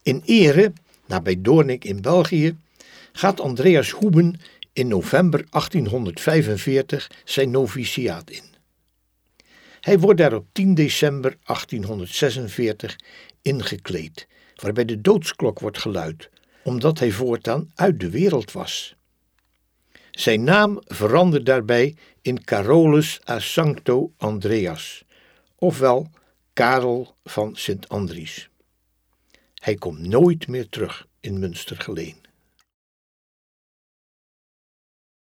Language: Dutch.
In Ere, nabij Doornik in België, gaat Andreas Hoeben in november 1845 zijn noviciaat in. Hij wordt daar op 10 december 1846 ingekleed, waarbij de doodsklok wordt geluid, omdat hij voortaan uit de wereld was. Zijn naam verandert daarbij in Carolus a Sancto Andreas, ofwel Karel van Sint Andries. Hij komt nooit meer terug in Münstergeleen.